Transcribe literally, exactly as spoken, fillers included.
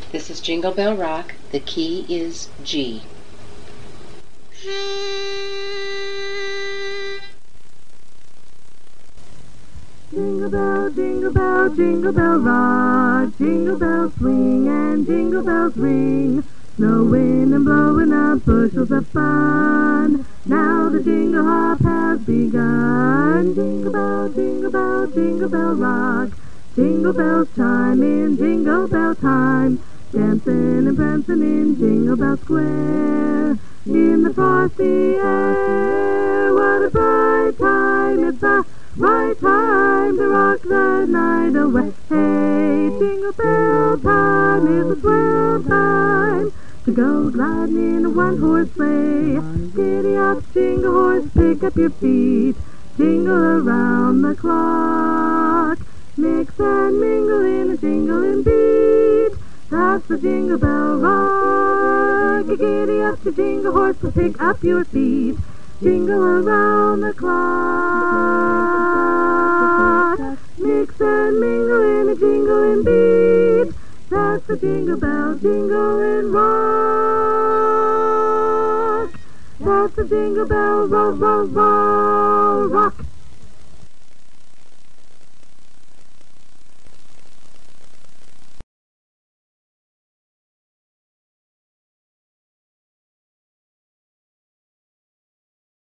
This is Jingle Bell Rock. The key is G. Jingle bell, jingle bell, jingle bell rock, jingle bells swing and jingle bells ring, snowing and blowing up bushels of fun. Now the jingle hop has begun. Jingle bell, jingle bell, jingle bell rock, jingle bells chime in jingle bell time, dancing and prancing in Jingle Bell Square. In the frosty air, what a bright time, it's the right time to rock the night away. Hey, jingle bell time is a swell time to go gliding in a one-horse sleigh. Giddy up, jingle horse, pick up your feet, jingle around the clock. Mix and mingle in a jingling beat, that's the Jingle Bell Rock. Giddy up to jingle horse, so pick up your feet, jingle around the clock. Mix and mingle in a jingling beat, that's the Jingle Bell Jingling Rock. That's the Jingle Bell Roll, Roll, Roll, Rock.